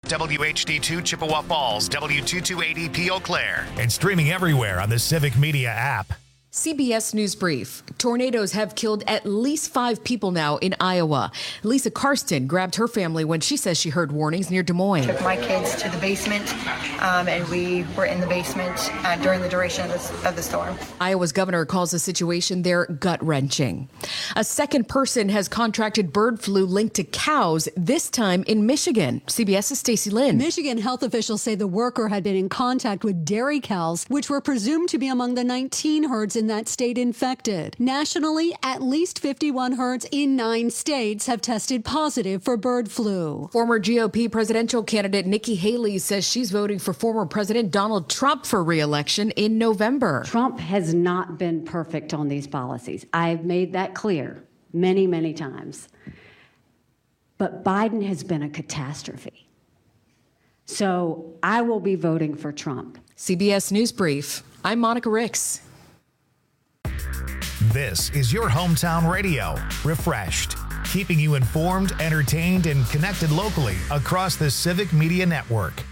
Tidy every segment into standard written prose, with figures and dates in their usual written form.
WHD2 Chippewa Falls, W228EP Eau Claire, and streaming everywhere on the Civic Media app. CBS News Brief. Tornadoes have killed at least 5 people now in Iowa. Lisa Karsten grabbed her family when she says she heard warnings near Des Moines. Took my kids to the basement, and we were in the basement during the duration of the storm. Iowa's governor calls the situation there gut-wrenching. A second person has contracted bird flu linked to cows, this time in Michigan. CBS's Stacey Lynn. Michigan health officials say the worker had been in contact with dairy cows, which were presumed to be among the 19 herds in that state infected. Nationally, at least 51 herds in 9 states have tested positive for bird flu. Former GOP presidential candidate Nikki Haley says she's voting for former President Donald Trump for re-election in November. Trump has not been perfect on these policies. I've made that clear many, many times. But Biden has been a catastrophe. So I will be voting for Trump. CBS News Brief. I'm Monica Ricks. This is your hometown radio, Refreshed, keeping you informed, entertained, and connected locally across the Civic Media Network.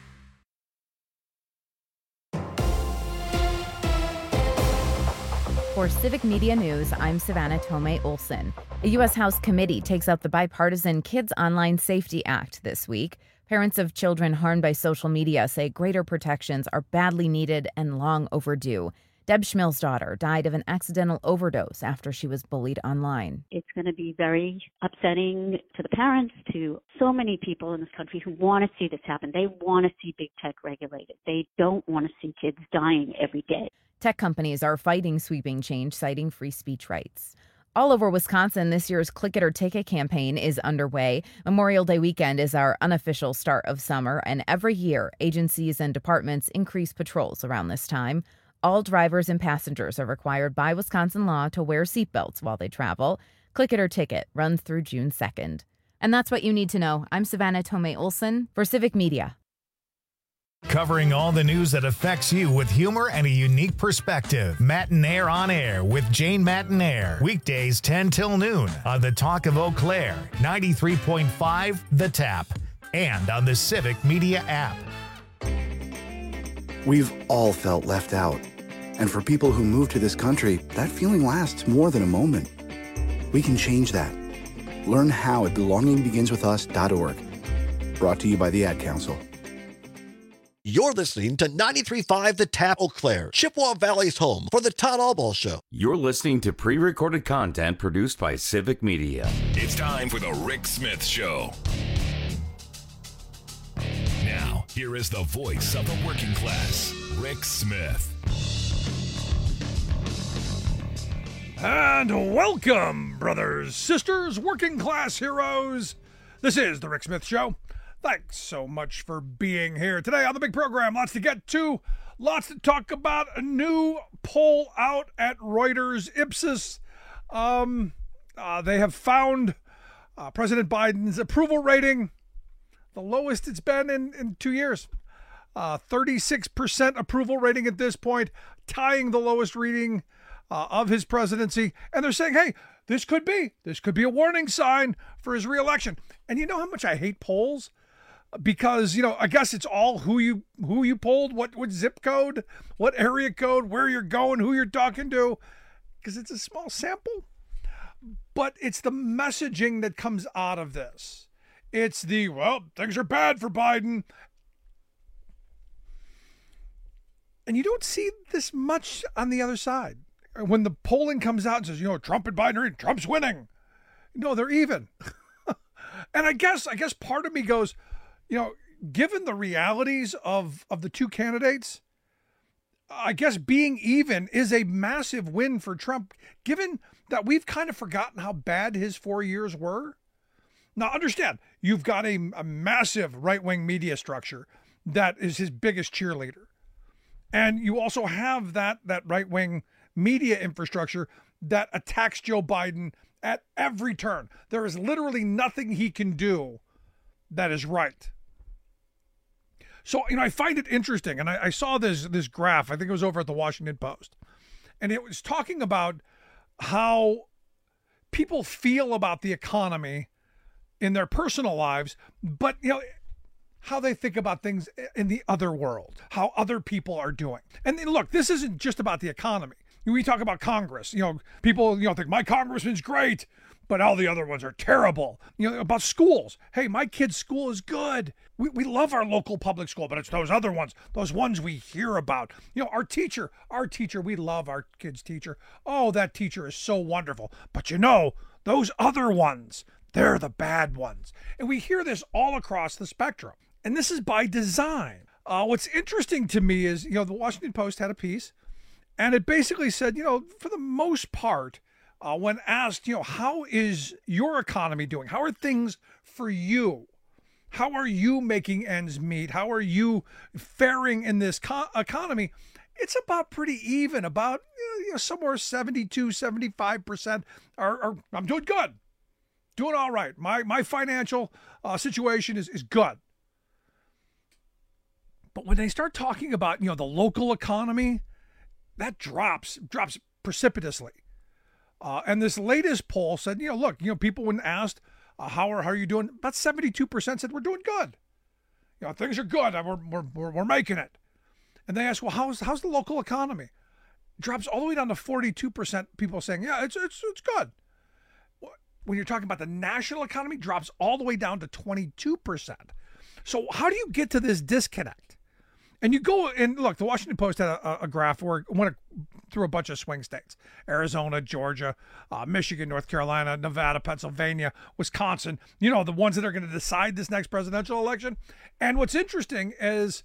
For Civic Media News, I'm Savannah Tomei Olson. A U.S. House committee takes up the bipartisan Kids Online Safety Act this week. Parents of children harmed by social media say greater protections are badly needed and long overdue. Deb Schmill's daughter died of an accidental overdose after she was bullied online. It's going to be very upsetting to the parents, to so many people in this country who want to see this happen. They want to see big tech regulated. They don't want to see kids dying every day. Tech companies are fighting sweeping change, citing free speech rights. All over Wisconsin, this year's Click It or Ticket campaign is underway. Memorial Day weekend is our unofficial start of summer, and every year, agencies and departments increase patrols around this time. All drivers and passengers are required by Wisconsin law to wear seatbelts while they travel. Click It or Ticket runs through June 2nd. And that's what you need to know. I'm Savannah Tomei Olson for Civic Media. Covering all the news that affects you with humor and a unique perspective. Matinaire on Air with Jane Matinaire. Weekdays 10 till noon on the Talk of Eau Claire, 93.5 The Tap, and on the Civic Media app. We've all felt left out. And for people who move to this country, that feeling lasts more than a moment. We can change that. Learn how at belongingbeginswithus.org. Brought to you by the Ad Council. You're listening to 93.5 The Tap, Eau Claire, Chippewa Valley's home for the Todd Albaugh Show. You're listening to pre-recorded content produced by Civic Media. It's time for the Rick Smith Show. Now, here is the voice of the working class, Rick Smith. And welcome, brothers, sisters, working class heroes. This is the Rick Smith Show. Thanks so much for being here today on the big program. Lots to get to, lots to talk about. A new poll out at Reuters Ipsos. They have found President Biden's approval rating the lowest it's been in 2 years. 36% approval rating at this point, tying the lowest reading of his presidency. And they're saying, hey, this could be a warning sign for his reelection. And you know how much I hate polls? Because, I guess it's all who you polled, what zip code, what area code, where you're going, who you're talking to, because it's a small sample. But it's the messaging that comes out of this. It's things are bad for Biden. And you don't see this much on the other side. When the polling comes out and says, Trump and Biden, Trump's winning. No, they're even. And I guess part of me goes, given the realities of the two candidates, I guess being even is a massive win for Trump, given that we've kind of forgotten how bad his 4 years were. Now, understand, you've got a massive right-wing media structure that is his biggest cheerleader. And you also have that right-wing media infrastructure that attacks Joe Biden at every turn. There is literally nothing he can do that is right. So, I find it interesting, and I saw this graph, I think it was over at the Washington Post, and it was talking about how people feel about the economy in their personal lives, but, how they think about things in the other world, how other people are doing. And look, this isn't just about the economy. We talk about Congress. People think my congressman's great, but all the other ones are terrible. About schools. Hey, my kid's school is good. We love our local public school, but it's those other ones, those ones we hear about. Our teacher, we love our kid's teacher. Oh, that teacher is so wonderful. But those other ones, they're the bad ones. And we hear this all across the spectrum. And this is by design. What's interesting to me is, the Washington Post had a piece, and it basically said, for the most part, when asked, how is your economy doing? How are things for you? How are you making ends meet? How are you faring in this economy? It's about pretty even, about somewhere 72, 75% are I'm doing good, doing all right. My financial situation is good. But when they start talking about, the local economy, that drops precipitously. And this latest poll said, look, people when asked, how are you doing? About 72% said we're doing good. Things are good. We're making it. And they asked, well, how's the local economy? Drops all the way down to 42% people saying, yeah, it's good. When you're talking about the national economy, drops all the way down to 22%. So how do you get to this disconnect? And you go and look, the Washington Post had a graph where it went through a bunch of swing states: Arizona, Georgia, Michigan, North Carolina, Nevada, Pennsylvania, Wisconsin, the ones that are going to decide this next presidential election. And what's interesting is,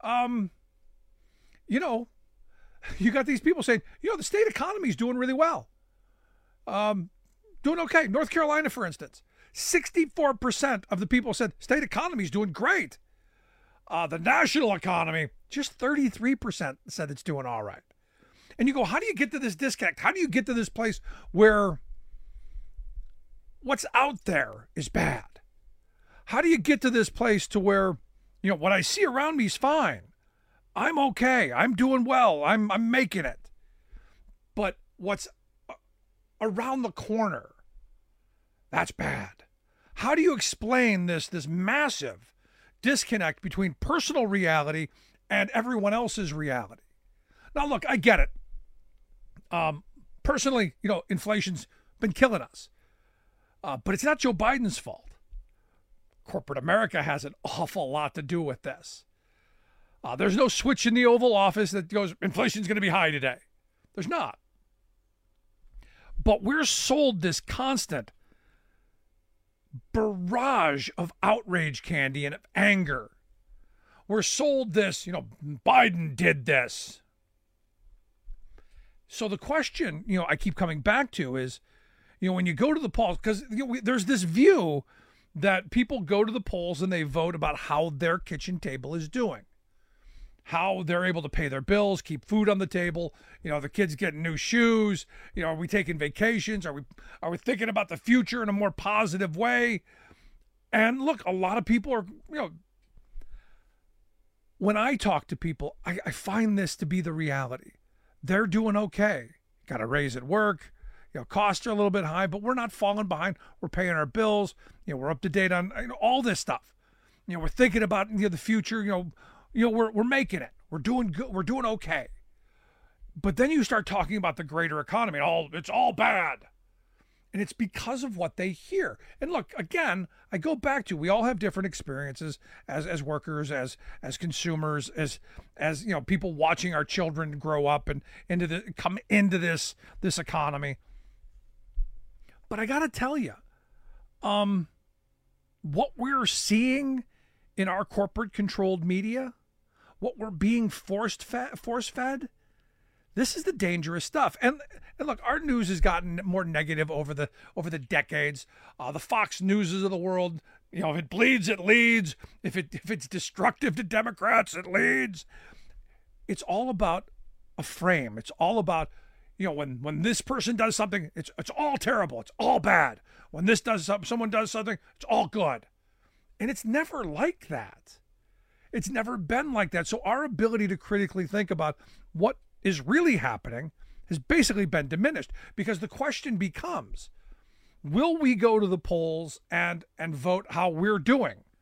you got these people saying, the state economy is doing really well. Doing okay. North Carolina, for instance, 64% of the people said state economy is doing great. The national economy, just 33% said it's doing all right. And you go, how do you get to this disconnect? How do you get to this place where what's out there is bad? How do you get to this place to where, what I see around me is fine. I'm okay. I'm doing well. I'm making it. But what's around the corner, that's bad. How do you explain this massive disconnect between personal reality and everyone else's reality? Now, look, I get it. Personally, inflation's been killing us. But it's not Joe Biden's fault. Corporate America has an awful lot to do with this. There's no switch in the Oval Office that goes, inflation's going to be high today. There's not. But we're sold this constant barrage of outrage candy and of anger. We're sold this, Biden did this. So the question, I keep coming back to is, when you go to the polls, because there's this view that people go to the polls and they vote about how their kitchen table is doing, how they're able to pay their bills, keep food on the table, the kids getting new shoes, are we taking vacations? Are we thinking about the future in a more positive way? And look, a lot of people are, when I talk to people, I find this to be the reality. They're doing okay. Got a raise at work. Costs are a little bit high, but we're not falling behind. We're paying our bills. We're up to date on all this stuff. We're thinking about the future. We're making it. We're doing good. We're doing okay. But then you start talking about the greater economy. It's all bad. And it's because of what they hear. And look, again, I go back to, we all have different experiences as workers, as consumers, as people watching our children grow up and come into this economy. But I got to tell you, what we're seeing in our corporate controlled media, what we're being force fed, this is the dangerous stuff. And look, our news has gotten more negative over the decades. The Fox Newses of the world, if it bleeds, it leads. If it's destructive to Democrats, it leads. It's all about a frame. It's all about, when this person does something, it's all terrible. It's all bad. When someone does something, it's all good. And it's never like that. It's never been like that. So our ability to critically think about what is really happening has basically been diminished, because the question becomes, will we go to the polls and vote how we're doing?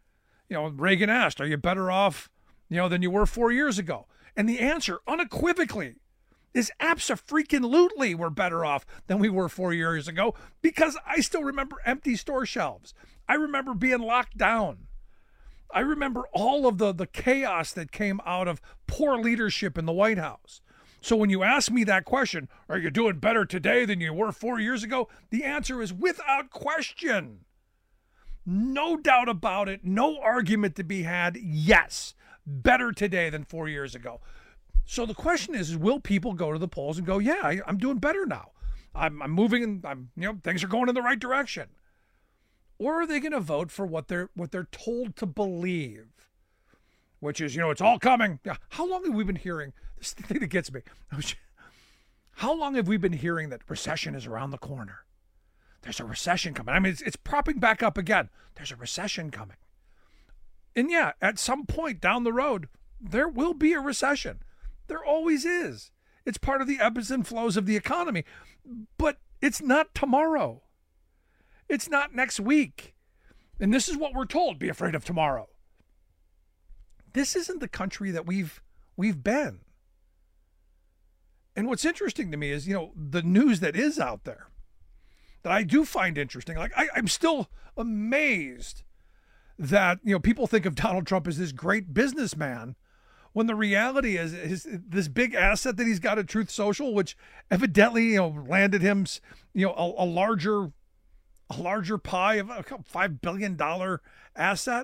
Reagan asked, are you better off, than you were 4 years ago? And the answer unequivocally is abso-freaking-lutely we're better off than we were 4 years ago, because I still remember empty store shelves. I remember being locked down. I remember all of the chaos that came out of poor leadership in the White House. So when you ask me that question, are you doing better today than you were 4 years ago? The answer is without question. No doubt about it. No argument to be had. Yes, better today than 4 years ago. So the question is will people go to the polls and go, yeah, I'm doing better now. I'm moving and things are going in the right direction. Or are they going to vote for what they're told to believe, which is, it's all coming. How long have we been hearing this is the thing that gets me? How long have we been hearing that recession is around the corner? There's a recession coming. I mean, it's propping back up again. There's a recession coming. And yeah, at some point down the road, there will be a recession. There always is. It's part of the ebbs and flows of the economy. But it's not tomorrow. It's not next week. And this is what we're told, be afraid of tomorrow. This isn't the country that we've been. And what's interesting to me is, the news that is out there that I do find interesting. Like I'm still amazed that, people think of Donald Trump as this great businessman when the reality is this big asset that he's got at Truth Social, which evidently, landed him, a larger pie of a $5 billion asset.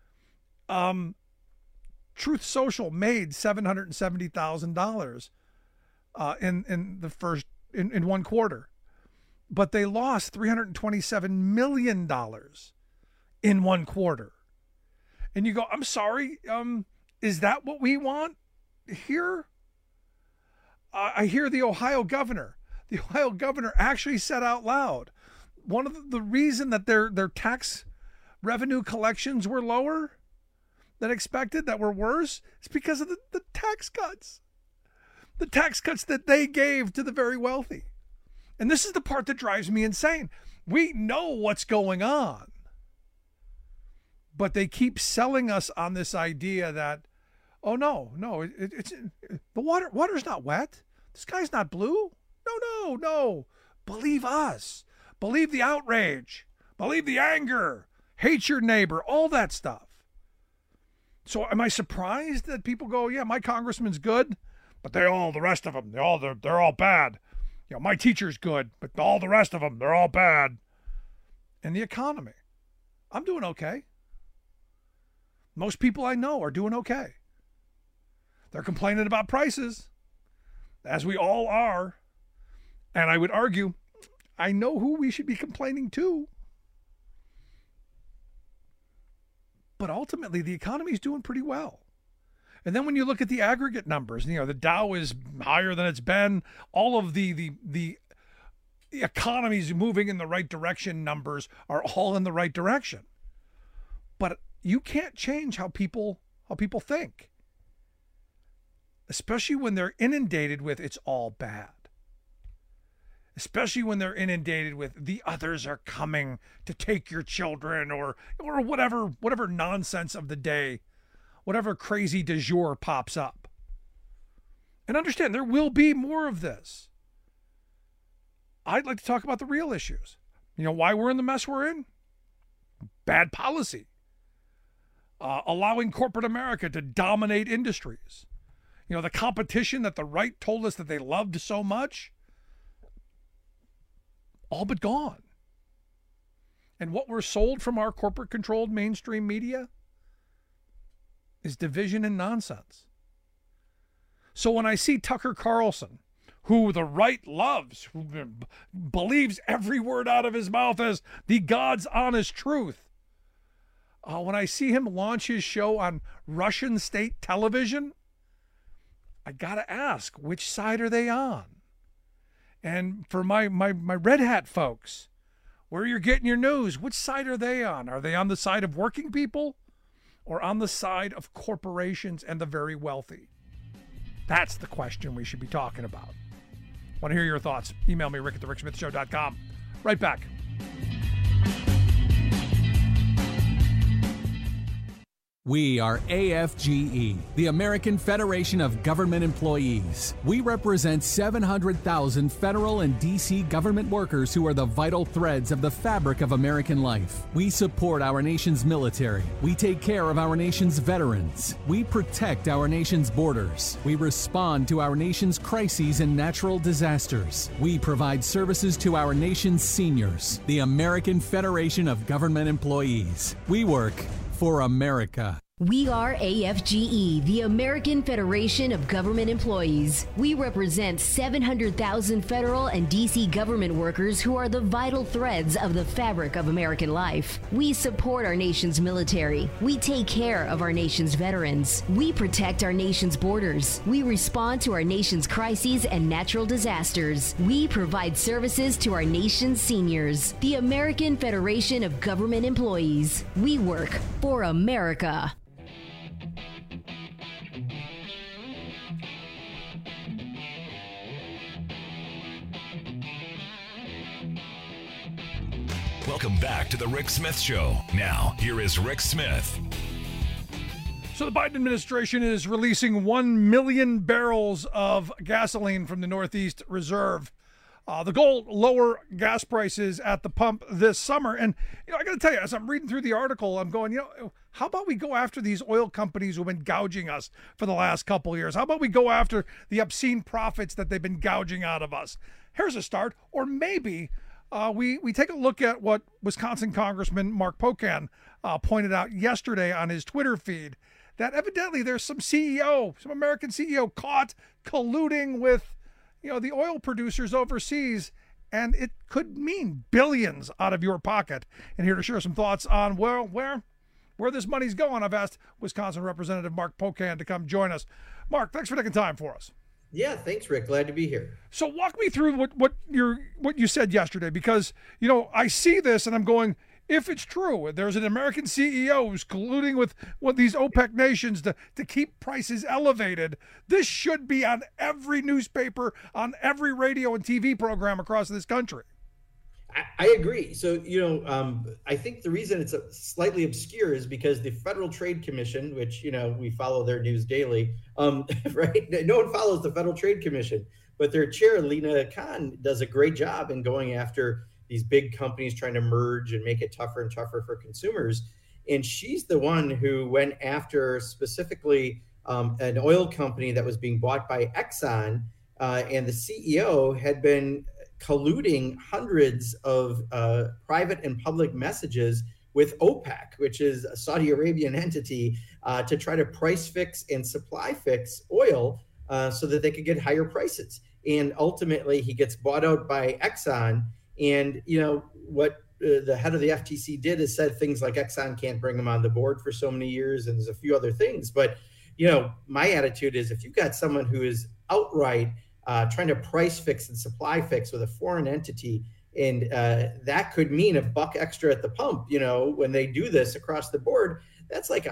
Truth Social made $770,000 in the first in 1 quarter, but they lost $327 million in 1 quarter. And you go, I'm sorry, is that what we want here? I hear the Ohio governor actually said out loud, one of the reason that their tax revenue collections were lower than expected, that were worse, is because of the tax cuts. The tax cuts that they gave to the very wealthy. And this is the part that drives me insane. We know what's going on, but they keep selling us on this idea that, oh no, it's the water's not wet. The sky's not blue. No. Believe us. Believe the outrage. Believe the anger. Hate your neighbor. All that stuff. So am I surprised that people go, yeah, my congressman's good, but the rest of them, they're all bad. My teacher's good, but all the rest of them, they're all bad. And the economy, I'm doing okay. Most people I know are doing okay. They're complaining about prices, as we all are. And I would argue, I know who we should be complaining to. But ultimately, the economy is doing pretty well. And then when you look at the aggregate numbers, the Dow is higher than it's been. All of the economy's moving in the right direction numbers are all in the right direction. But you can't change how people think, especially when they're inundated with it's all bad. Especially when they're inundated with the others are coming to take your children or whatever nonsense of the day, whatever crazy du jour pops up. And understand, there will be more of this. I'd like to talk about the real issues. Why we're in the mess we're in? Bad policy. Allowing corporate America to dominate industries. The competition that the right told us that they loved so much, all but gone. And what we're sold from our corporate-controlled mainstream media is division and nonsense. So when I see Tucker Carlson, who the right loves, who believes every word out of his mouth as the God's honest truth, when I see him launch his show on Russian state television, I gotta ask, which side are they on? And for my red hat folks, where you're getting your news, which side are they on? Are they on the side of working people or on the side of corporations and the very wealthy? That's the question we should be talking about. Want to hear your thoughts? Email me, rick@thericksmithshow.com. Right back. We are AFGE, the American Federation of Government Employees. We represent 700,000 federal and D.C. government workers who are the vital threads of the fabric of American life. We support our nation's military. We take care of our nation's veterans. We protect our nation's borders. We respond to our nation's crises and natural disasters. We provide services to our nation's seniors. The American Federation of Government Employees. We work for America. We are AFGE, the American Federation of Government Employees. We represent 700,000 federal and D.C. government workers who are the vital threads of the fabric of American life. We support our nation's military. We take care of our nation's veterans. We protect our nation's borders. We respond to our nation's crises and natural disasters. We provide services to our nation's seniors. The American Federation of Government Employees. We work for America. Welcome back to the Rick Smith Show. Now, here is Rick Smith. So the Biden administration is releasing 1 million barrels of gasoline from the Northeast Reserve. The goal, lower gas prices at the pump this summer. And, I got to tell you, as I'm reading through the article, I'm going, how about we go after these oil companies who've been gouging us for the last couple of years? How about we go after the obscene profits that they've been gouging out of us? Here's a start. Or maybe we take a look at what Wisconsin Congressman Mark Pocan pointed out yesterday on his Twitter feed, that evidently there's some American CEO caught colluding with the oil producers overseas, and it could mean billions out of your pocket. And here to share some thoughts on where this money's going, I've asked Wisconsin Representative Mark Pocan to come join us. Mark, thanks for taking time for us. Yeah, thanks, Rick. Glad to be here. So walk me through what you said yesterday, because I see this and I'm going, if it's true, there's an American CEO who's colluding with these OPEC nations to keep prices elevated, this should be on every newspaper, on every radio and TV program across this country. I agree. So, I think the reason it's slightly obscure is because the Federal Trade Commission, which, we follow their news daily, right? No one follows the Federal Trade Commission, but their chair, Lina Khan, does a great job in going after these big companies trying to merge and make it tougher and tougher for consumers. And she's the one who went after specifically an oil company that was being bought by Exxon, and the CEO had been colluding hundreds of private and public messages with OPEC, which is a Saudi Arabian entity, to try to price fix and supply fix oil so that they could get higher prices. And ultimately, he gets bought out by Exxon. And, what the head of the FTC did is said things like Exxon can't bring him on the board for so many years. And there's a few other things. But, my attitude is if you've got someone who is outright trying to price fix and supply fix with a foreign entity, and that could mean $1 extra at the pump, when they do this across the board, that's like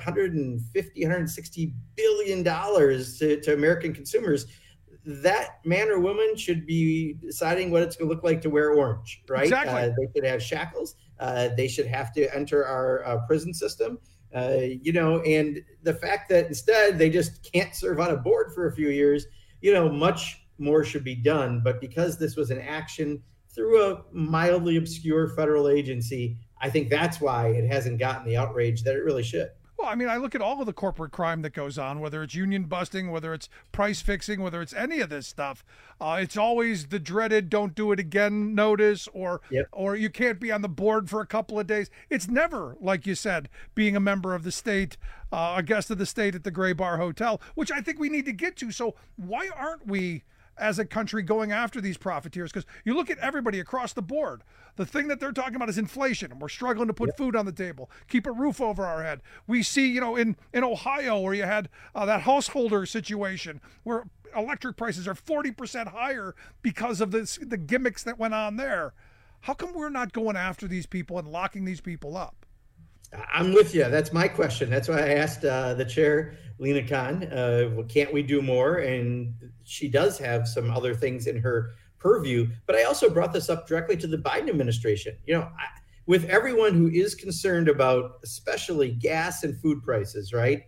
$160 billion to American consumers. That man or woman should be deciding what it's going to look like to wear orange, right? Exactly. They should have shackles. They should have to enter our prison system, and the fact that instead they just can't serve on a board for a few years, much more should be done. But because this was an action through a mildly obscure federal agency, I think that's why it hasn't gotten the outrage that it really should. Well, I look at all of the corporate crime that goes on, whether it's union busting, whether it's price fixing, whether it's any of this stuff. It's always the dreaded "don't do it again" notice, or you can't be on the board for a couple of days. It's never, like you said, being a member of the state, a guest of the state at the Gray Bar Hotel, which I think we need to get to. So why aren't we, as a country, going after these profiteers? Because you look at everybody across the board. The thing that they're talking about is inflation, and we're struggling to put food on the table, keep a roof over our head. We see, in Ohio, where you had that householder situation where electric prices are 40% higher because of the gimmicks that went on there. How come we're not going after these people and locking these people up? I'm with you. That's my question. That's why I asked the chair, Lina Khan, can't we do more? And she does have some other things in her purview. But I also brought this up directly to the Biden administration. with everyone who is concerned about especially gas and food prices, right?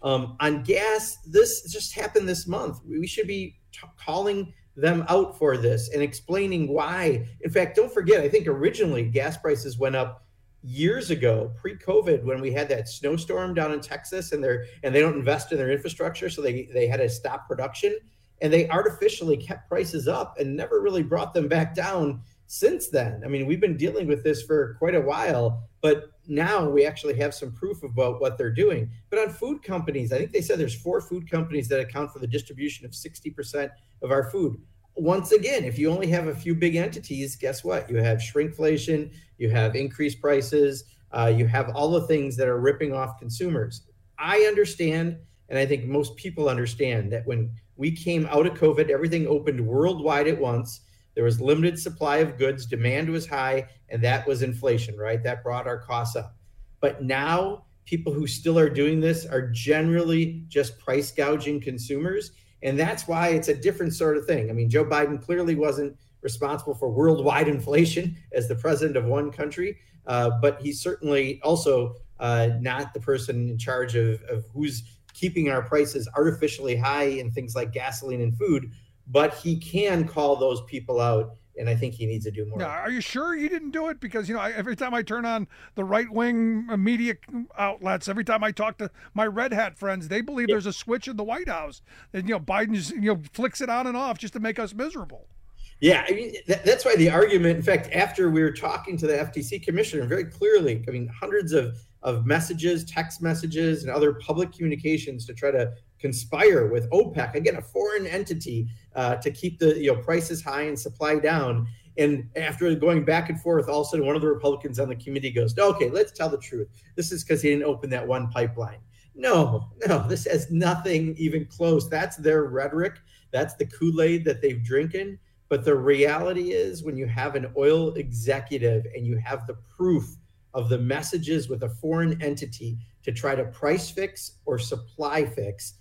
On gas, this just happened this month. We should be calling them out for this and explaining why. In fact, don't forget, I think originally gas prices went up years ago, pre-COVID, when we had that snowstorm down in Texas, and they don't invest in their infrastructure, so they had to stop production, and they artificially kept prices up and never really brought them back down since then. I mean, we've been dealing with this for quite a while, but now we actually have some proof about what they're doing. But on food companies, I think they said there's 4 food companies that account for the distribution of 60% of our food. Once again, if you only have a few big entities, guess what? You have shrinkflation, you have increased prices, you have all the things that are ripping off consumers. I understand, and I think most people understand, that when we came out of COVID, everything opened worldwide at once. There was limited supply of goods, demand was high, and that was inflation, right? That brought our costs up. But now people who still are doing this are generally just price gouging consumers. And that's why it's a different sort of thing. I mean, Joe Biden clearly wasn't responsible for worldwide inflation as the president of one country, but he's certainly also not the person in charge of who's keeping our prices artificially high in things like gasoline and food. But he can call those people out, and I think he needs to do more. Now, are you sure he didn't do it? Because, every time I turn on the right-wing media outlets, every time I talk to my red hat friends, they believe there's a switch in the White House. And, Biden just, flicks it on and off just to make us miserable. Yeah, I mean, that's why the argument, in fact, after we were talking to the FTC commissioner very clearly, I mean, hundreds of messages, text messages, and other public communications to try to conspire with OPEC, again, a foreign entity, to keep the prices high and supply down. And after going back and forth, all of a sudden one of the Republicans on the committee goes, okay, let's tell the truth. This is because he didn't open that one pipeline. No, this has nothing even close. That's their rhetoric. That's the Kool-Aid that they've drinking. But the reality is, when you have an oil executive and you have the proof of the messages with a foreign entity to try to price fix or supply fix,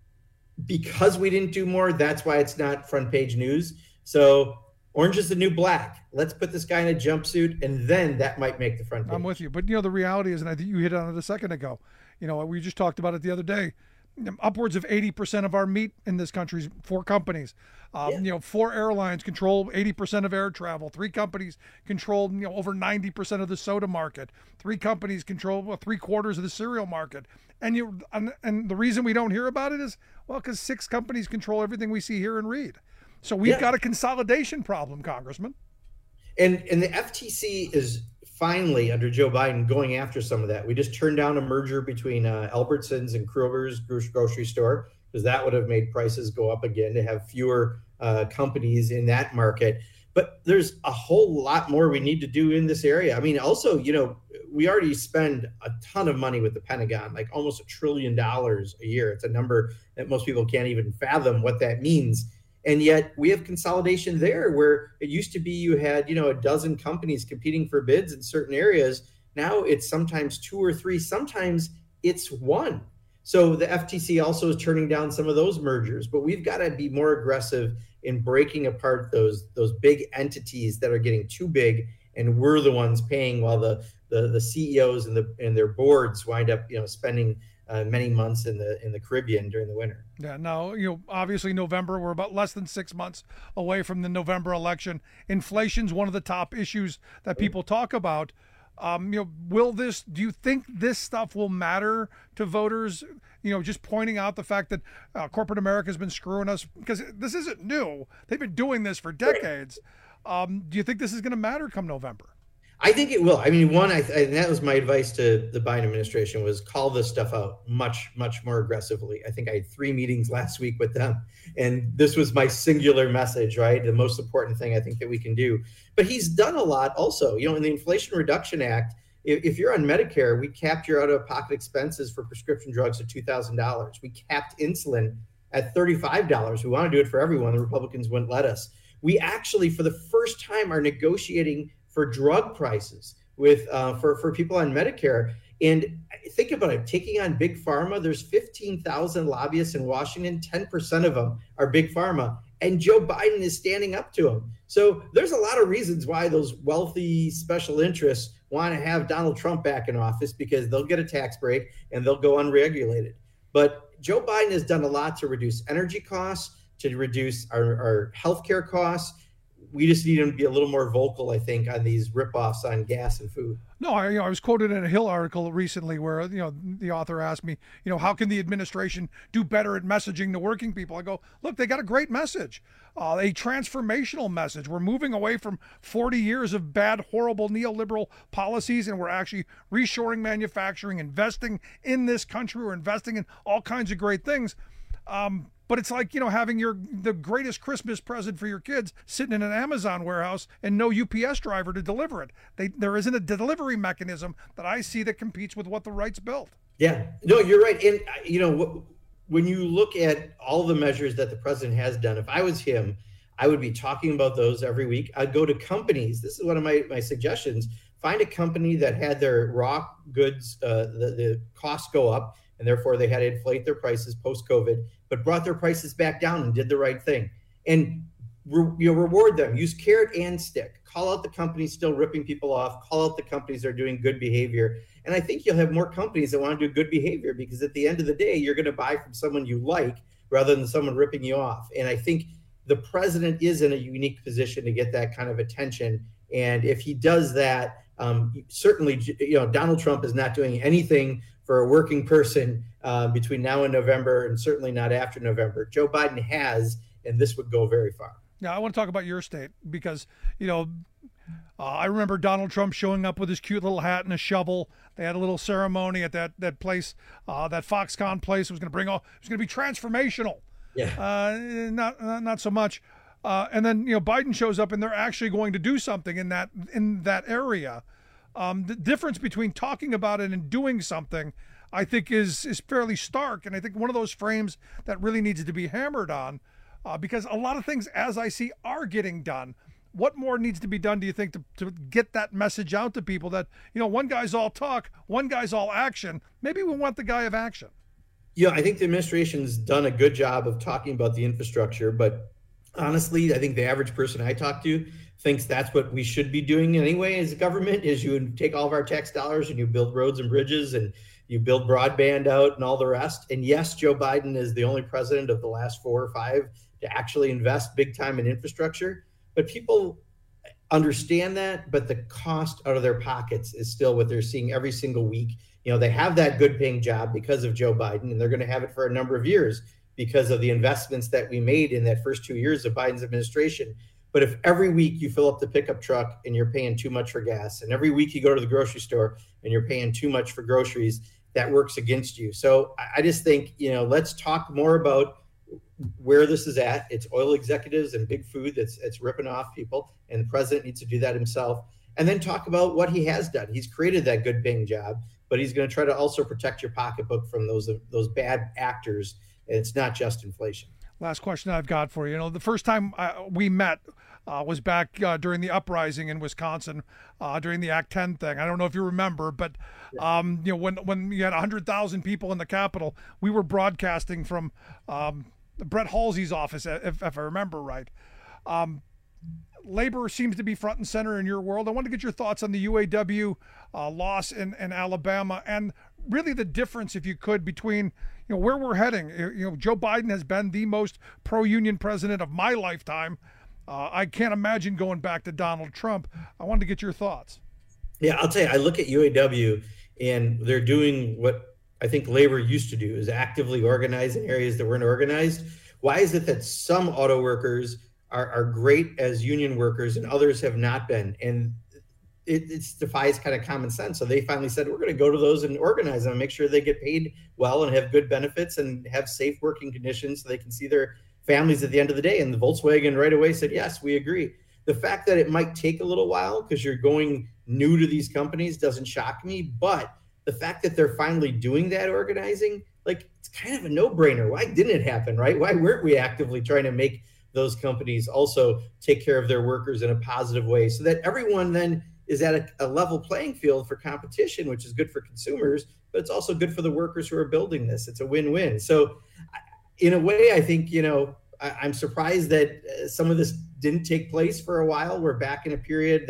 because we didn't do more, that's why it's not front page news. So orange is the new black. Let's put this guy in a jumpsuit, and then that might make the front page. I'm with you. But, the reality is, and I think you hit on it a second ago, we just talked about it the other day, upwards of 80% of our meat in this country is 4 companies. 4 airlines control 80% of air travel. 3 companies control over 90% of the soda market. 3 companies control 3/4 of the cereal market. And the reason we don't hear about it is, because 6 companies control everything we see, hear, and read. So we've got a consolidation problem, Congressman. And the FTC is finally, under Joe Biden, going after some of that. We just turned down a merger between Albertsons and Kroger's grocery store, because that would have made prices go up again to have fewer companies in that market. But there's a whole lot more we need to do in this area. I mean, also, we already spend a ton of money with the Pentagon, like almost $1 trillion a year. It's a number that most people can't even fathom what that means. And yet we have consolidation there, where it used to be you had, a dozen companies competing for bids in certain areas. Now it's sometimes 2 or 3, sometimes it's 1. So the FTC also is turning down some of those mergers, but we've got to be more aggressive in breaking apart those big entities that are getting too big, and we're the ones paying, while the CEOs and their boards wind up, spending many months in the Caribbean during the winter. Yeah, now, obviously November, we're about less than 6 months away from the November election. Inflation's one of the top issues that people talk about. Do you think this stuff will matter to voters? Just pointing out the fact that corporate America has been screwing us, because this isn't new. They've been doing this for decades. Do you think this is going to matter come November? I think it will. I mean, and that was my advice to the Biden administration, was call this stuff out much, much more aggressively. I think I had 3 meetings last week with them, and this was my singular message, right? The most important thing I think that we can do. But he's done a lot also. In the Inflation Reduction Act, if you're on Medicare, we capped your out-of-pocket expenses for prescription drugs at $2,000. We capped insulin at $35. We want to do it for everyone. The Republicans wouldn't let us. We actually, for the first time, are negotiating for drug prices with for people on Medicare. And think about it, taking on big pharma, there's 15,000 lobbyists in Washington, 10% of them are big pharma, and Joe Biden is standing up to them. So there's a lot of reasons why those wealthy special interests want to have Donald Trump back in office because they'll get a tax break and they'll go unregulated. But Joe Biden has done a lot to reduce energy costs, to reduce our healthcare costs. We just need him to be a little more vocal, I think, on these ripoffs on gas and food. No, I was quoted in a Hill article recently where, the author asked me, how can the administration do better at messaging to working people? I go, look, they got a great message, a transformational message. We're moving away from 40 years of bad, horrible neoliberal policies, and we're actually reshoring manufacturing, investing in this country. We're investing in all kinds of great things. But it's like, having the greatest Christmas present for your kids sitting in an Amazon warehouse and no UPS driver to deliver it. There isn't a delivery mechanism that I see that competes with what the right's built. Yeah, no, you're right. And, when you look at all the measures that the president has done, if I was him, I would be talking about those every week. I'd go to companies. This is one of my suggestions. Find a company that had their raw goods, the costs go up, and therefore they had to inflate their prices post-COVID, but brought their prices back down and did the right thing. And reward them. Use carrot and stick. Call out the companies still ripping people off. Call out the companies that are doing good behavior. And I think you'll have more companies that want to do good behavior, because at the end of the day, you're going to buy from someone you like rather than someone ripping you off. And I think the president is in a unique position to get that kind of attention. And if he does that, certainly, Donald Trump is not doing anything for a working person between now and November, and certainly not after November. Joe Biden has, and this would go very far. Now, I want to talk about your state because, I remember Donald Trump showing up with his cute little hat and a shovel. They had a little ceremony at that place, that Foxconn place. It was going to be transformational. Yeah. Not so much. And then, Biden shows up and they're actually going to do something in that area. The difference between talking about it and doing something, I think, is fairly stark. And I think one of those frames that really needs to be hammered on, because a lot of things, as I see, are getting done. What more needs to be done, do you think, to get that message out to people that, one guy's all talk, one guy's all action? Maybe we want the guy of action. I think the administration's done a good job of talking about the infrastructure, but honestly, I think the average person I talk to thinks that's what we should be doing anyway as a government, is you take all of our tax dollars and you build roads and bridges and you build broadband out and all the rest. And yes, Joe Biden is the only president of the last 4 or 5 to actually invest big time in infrastructure. But people understand that, but the cost out of their pockets is still what they're seeing every single week. They have that good paying job because of Joe Biden, and they're going to have it for a number of years because of the investments that we made in that first 2 years of Biden's administration. But if every week you fill up the pickup truck and you're paying too much for gas, and every week you go to the grocery store and you're paying too much for groceries, that works against you. So I just think, let's talk more about where this is at. It's oil executives and big food that's ripping off people, and the president needs to do that himself. And then talk about what he has done. He's created that good paying job, but he's going to try to also protect your pocketbook from those bad actors. And it's not just inflation. Last question I've got for you. The first time we met was back during the uprising in Wisconsin, during the Act 10 thing. I don't know if you remember, but when you had 100,000 people in the Capitol, we were broadcasting from Brett Halsey's office, if I remember right. Labor seems to be front and center in your world. I want to get your thoughts on the UAW loss in Alabama, and really the difference, if you could, between where we're heading. Joe Biden has been the most pro-union president of my lifetime. I can't imagine going back to Donald Trump. I wanted to get your thoughts. Yeah, I'll tell you, I look at UAW and they're doing what I think labor used to do, is actively organize in areas that weren't organized. Why is it that some auto workers are great as union workers and others have not been? And it defies kind of common sense. So they finally said, we're going to go to those and organize them and make sure they get paid well and have good benefits and have safe working conditions so they can see their families at the end of the day. And the Volkswagen right away said, yes, we agree. The fact that it might take a little while because you're going new to these companies doesn't shock me. But the fact that they're finally doing that organizing, it's kind of a no-brainer. Why didn't it happen, right? Why weren't we actively trying to make those companies also take care of their workers in a positive way so that everyone then is at a level playing field for competition, which is good for consumers, but it's also good for the workers who are building this. It's a win-win. So in a way, I think, I'm surprised that some of this didn't take place for a while. We're back in a period that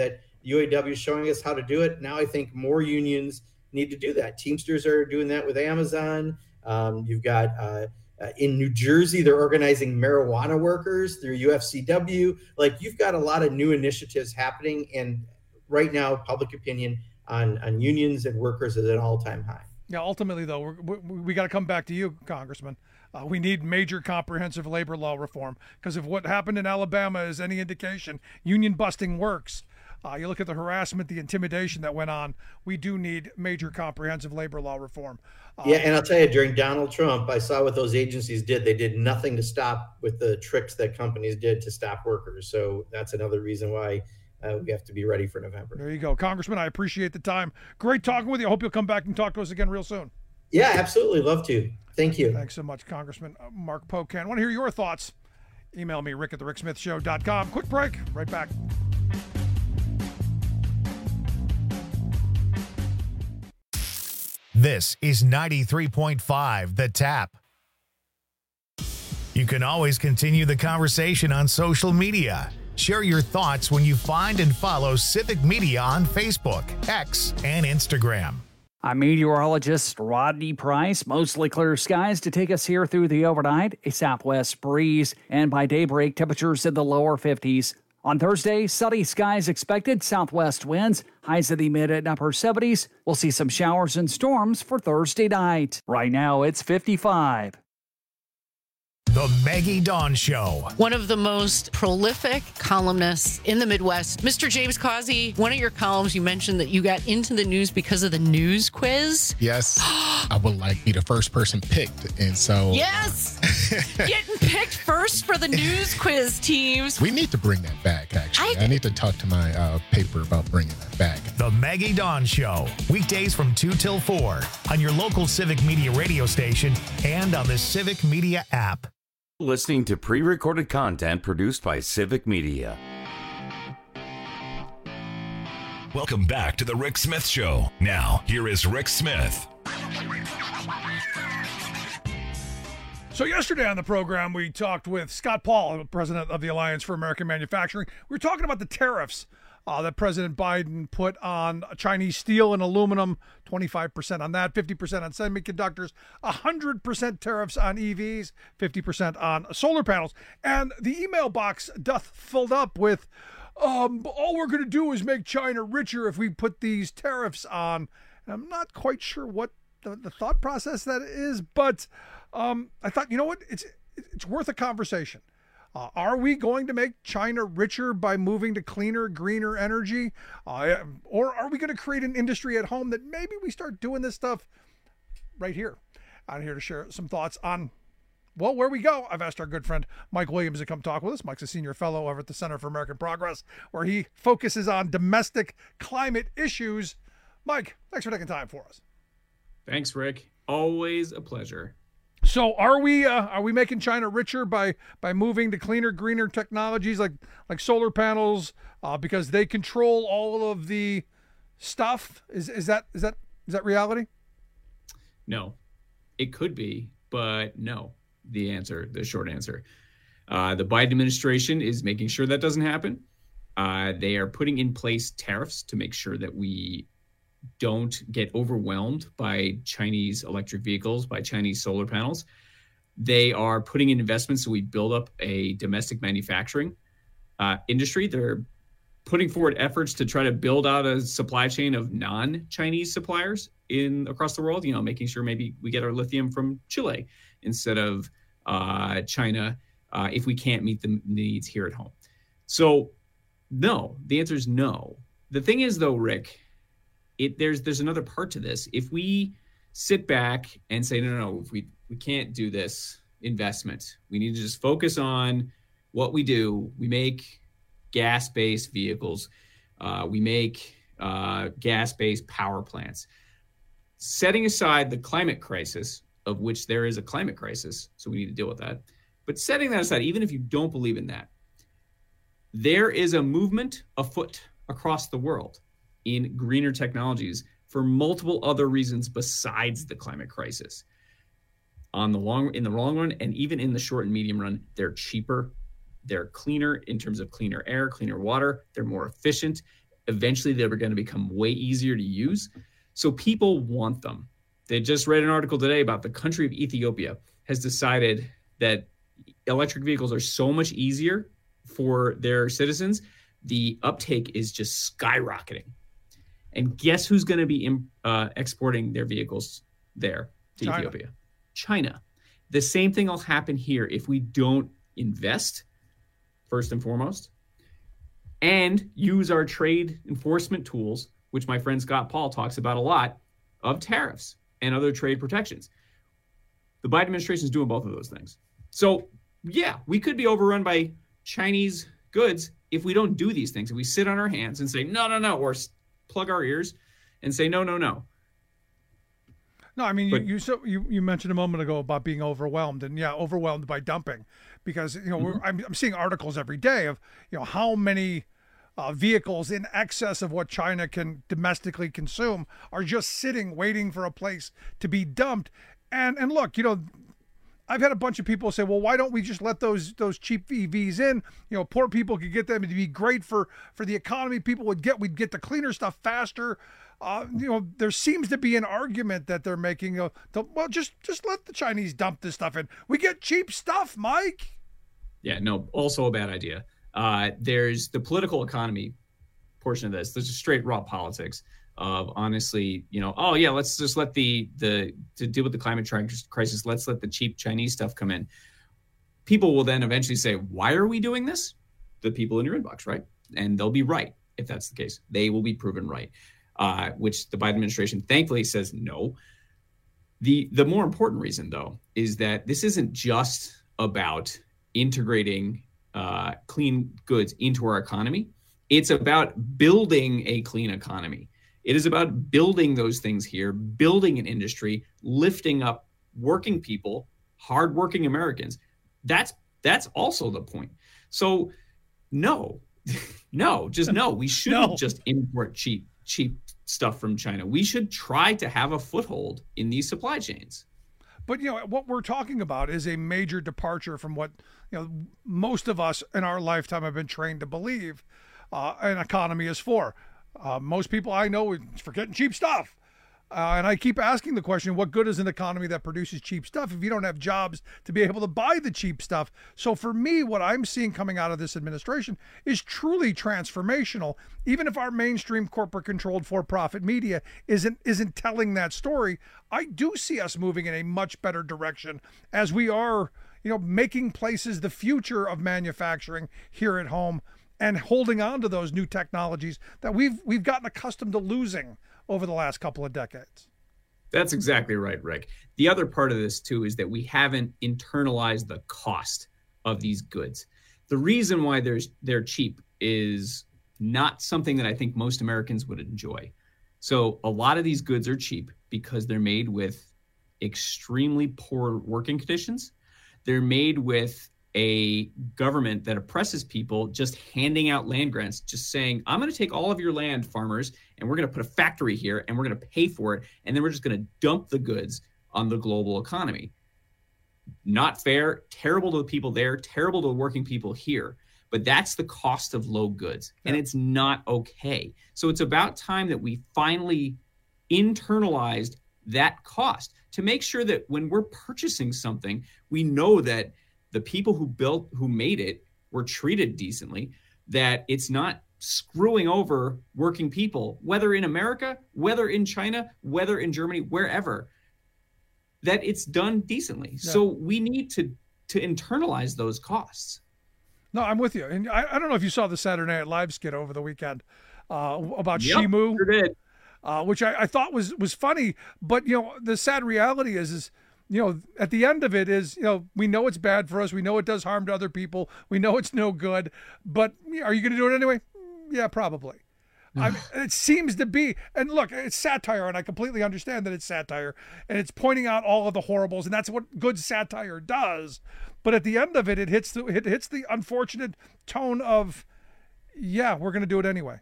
UAW is showing us how to do it. Now I think more unions need to do that. Teamsters are doing that with Amazon. You've got in New Jersey, they're organizing marijuana workers through UFCW. Like, you've got a lot of new initiatives happening. And right now, public opinion on unions and workers is at an all-time high. Yeah, ultimately, though, we got to come back to you, Congressman. We need major comprehensive labor law reform, because if what happened in Alabama is any indication, union busting works. You look at the harassment, the intimidation that went on. We do need major comprehensive labor law reform. Yeah, and I'll tell you, during Donald Trump, I saw what those agencies did. They did nothing to stop with the tricks that companies did to stop workers. So that's another reason why we have to be ready for November. There you go. Congressman, I appreciate the time. Great talking with you. I hope you'll come back and talk to us again real soon. Yeah, absolutely. Love to. Thank you. Thanks so much, Congressman Mark Pocan. I want to hear your thoughts. Email me, rick@thericksmithshow.com. Quick break. Right back. This is 93.5 The Tap. You can always continue the conversation on social media. Share your thoughts when you find and follow Civic Media on Facebook, X, and Instagram. I'm meteorologist Rodney Price. Mostly clear skies to take us here through the overnight. A southwest breeze, and by daybreak, temperatures in the lower 50s. On Thursday, sunny skies expected, southwest winds, highs in the mid and upper 70s. We'll see some showers and storms for Thursday night. Right now, it's 55. The Maggie Dawn Show. One of the most prolific columnists in the Midwest, Mr. James Causey. One of your columns, you mentioned that you got into the news because of the news quiz. Yes, I would like to be the first person picked, and so yes, getting picked first for the news quiz teams. We need to bring that back. Actually, I need to talk to my paper about bringing that back. The Maggie Dawn Show, weekdays from 2 till 4 on your local Civic Media radio station and on the Civic Media app. Listening to pre-recorded content produced by Civic Media. Welcome back to the Rick Smith Show. Now, here is Rick Smith. So yesterday on the program, we talked with Scott Paul, president of the Alliance for American Manufacturing. We were talking about the tariffs that President Biden put on Chinese steel and aluminum, 25% on that, 50% on semiconductors, 100% tariffs on EVs, 50% on solar panels. And the email box doth filled up with, all we're going to do is make China richer if we put these tariffs on. And I'm not quite sure what the thought process that is, but I thought, you know what, it's worth a conversation. Are we going to make China richer by moving to cleaner, greener energy? Or are we going to create an industry at home that maybe we start doing this stuff right here? I'm here to share some thoughts on, well, where we go. I've asked our good friend Mike Williams to come talk with us. Mike's a senior fellow over at the Center for American Progress, where he focuses on domestic climate issues. Mike, thanks for taking time for us. Thanks, Rick. Always a pleasure. So are we making China richer by moving to cleaner, greener technologies like solar panels because they control all of the stuff? Is that reality? No, it could be, but no. The short answer. The Biden administration is making sure that doesn't happen. They are putting in place tariffs to make sure that we don't get overwhelmed by Chinese electric vehicles, by Chinese solar panels. They are putting in investments so we build up a domestic manufacturing industry. They're putting forward efforts to try to build out a supply chain of non-Chinese suppliers across the world, making sure maybe we get our lithium from Chile instead of China if we can't meet the needs here at home. So no, the answer is no. The thing is, though, Rick, there's another part to this. If we sit back and say, no, if we can't do this investment, we need to just focus on what we do. We make gas-based vehicles. We make gas-based power plants. Setting aside the climate crisis, of which there is a climate crisis, so we need to deal with that. But setting that aside, even if you don't believe in that, there is a movement afoot across the world in greener technologies for multiple other reasons besides the climate crisis. In the long run, and even in the short and medium run, they're cheaper, they're cleaner in terms of cleaner air, cleaner water, they're more efficient. eventually they were going to become way easier to use. So people want them. They just read an article today about the country of Ethiopia has decided that electric vehicles are so much easier for their citizens. The uptake is just skyrocketing. And guess who's going to be exporting their vehicles there to Ethiopia? China. The same thing will happen here if we don't invest, first and foremost, and use our trade enforcement tools, which my friend Scott Paul talks about a lot, of tariffs and other trade protections. The Biden administration is doing both of those things. So, yeah, we could be overrun by Chinese goods if we don't do these things. If we sit on our hands and say, no, or plug our ears and say, no. No, I mean, you mentioned a moment ago about being overwhelmed, and overwhelmed by dumping, because I'm seeing articles every day of how many vehicles in excess of what China can domestically consume are just sitting waiting for a place to be dumped. And look, I've had a bunch of people say, well, why don't we just let those cheap EVs in? Poor people could get them. It'd be great for the economy. We'd get the cleaner stuff faster. There seems to be an argument that they're making. Well, just let the Chinese dump this stuff in. We get cheap stuff, Mike. Yeah, no, also a bad idea. There's the political economy portion of this. There's just straight raw politics of honestly, let's just let to deal with the climate crisis, let's let the cheap Chinese stuff come in. People will then eventually say, why are we doing this? The people in your inbox, right? And they'll be right if that's the case. They will be proven right, which the Biden administration thankfully says no. The more important reason, though, is that this isn't just about integrating clean goods into our economy. It's about building a clean economy. It is about building those things here, building an industry, lifting up working people, hardworking Americans. That's also the point. So no. We shouldn't just import cheap stuff from China. We should try to have a foothold in these supply chains. But what we're talking about is a major departure from what most of us in our lifetime have been trained to believe an economy is for. Most people I know are for getting cheap stuff. And I keep asking the question, what good is an economy that produces cheap stuff if you don't have jobs to be able to buy the cheap stuff? So for me, what I'm seeing coming out of this administration is truly transformational. Even if our mainstream corporate-controlled for-profit media isn't telling that story, I do see us moving in a much better direction as we are, making places the future of manufacturing here at home and holding on to those new technologies that we've gotten accustomed to losing over the last couple of decades. That's exactly right, Rick. The other part of this, too, is that we haven't internalized the cost of these goods. The reason why they're cheap is not something that I think most Americans would enjoy. So a lot of these goods are cheap because they're made with extremely poor working conditions. They're made with a government that oppresses people, just handing out land grants, just saying, I'm going to take all of your land, farmers, and we're going to put a factory here and we're going to pay for it. And then we're just going to dump the goods on the global economy. Not fair, terrible to the people there, terrible to the working people here. But that's the cost of low goods, and it's not okay. So it's about time that we finally internalized that cost to make sure that when we're purchasing something, we know that the people who made it were treated decently, that it's not screwing over working people, whether in America, whether in China, whether in Germany, wherever, that it's done decently. Yeah. So we need to internalize those costs. No, I'm with you. And I don't know if you saw the Saturday Night Live skit over the weekend about Shimu, sure did. Which I thought was funny. But, the sad reality is at the end of it is, we know it's bad for us. We know it does harm to other people. We know it's no good. But are you going to do it anyway? Yeah, probably. It seems to be. And look, it's satire, and I completely understand that it's satire. And it's pointing out all of the horribles, and that's what good satire does. But at the end of it, it hits the unfortunate tone of, yeah, we're going to do it anyway.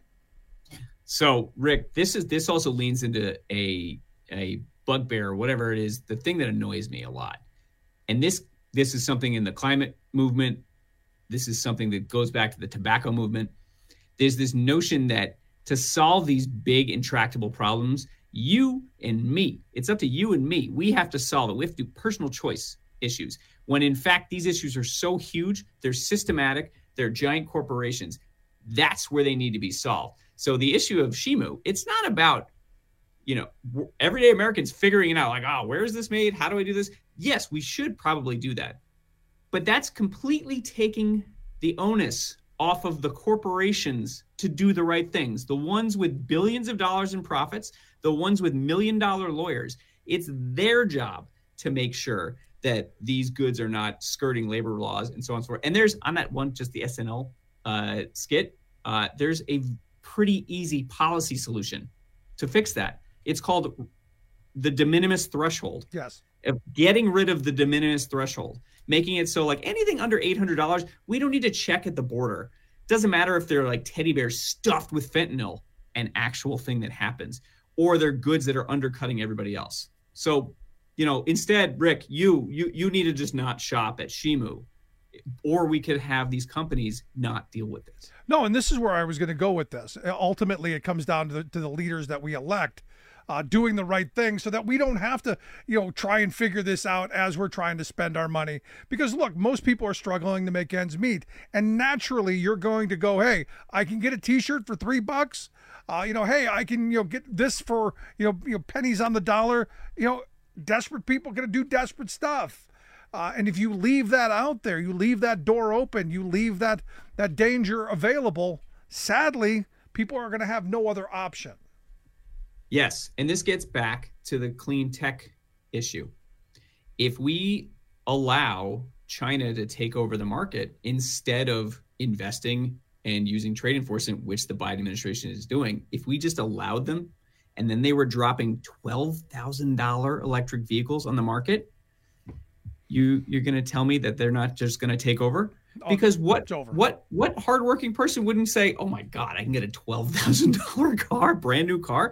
So, Rick, this also leans into a bugbear or whatever it is, the thing that annoys me a lot. And this is something in the climate movement. This is something that goes back to the tobacco movement. There's this notion that to solve these big intractable problems, you and me, it's up to you and me. We have to solve it. We have to do personal choice issues. When in fact, these issues are so huge, they're systematic, they're giant corporations. That's where they need to be solved. So the issue of Shimu, it's not about, everyday Americans figuring it out, like, oh, where is this made? How do I do this? Yes, we should probably do that. But that's completely taking the onus off of the corporations to do the right things. The ones with billions of dollars in profits, the ones with $1 million lawyers, it's their job to make sure that these goods are not skirting labor laws and so on and so forth. And there's, on that one, just the SNL skit, there's a pretty easy policy solution to fix that. It's called the de minimis threshold. Yes. Getting rid of the de minimis threshold, making it so like anything under $800, we don't need to check at the border. Doesn't matter if they're like teddy bears stuffed with fentanyl, an actual thing that happens, or they're goods that are undercutting everybody else. So, instead, Rick, you need to just not shop at Shimu, or we could have these companies not deal with this. No, and this is where I was going to go with this. Ultimately, it comes down to the leaders that we elect doing the right thing so that we don't have to, try and figure this out as we're trying to spend our money. Because look, most people are struggling to make ends meet. And naturally, you're going to go, hey, I can get a T-shirt for $3. Hey, I can, get this for, pennies on the dollar. Desperate people going to do desperate stuff. And if you leave that out there, you leave that door open, you leave that danger available, sadly, people are going to have no other option. Yes, and this gets back to the clean tech issue. If we allow China to take over the market instead of investing and using trade enforcement, which the Biden administration is doing, if we just allowed them and then they were dropping $12,000 electric vehicles on the market, you're going to tell me that they're not just going to take over? Because what hardworking person wouldn't say, oh my God, I can get a $12,000 car, brand new car?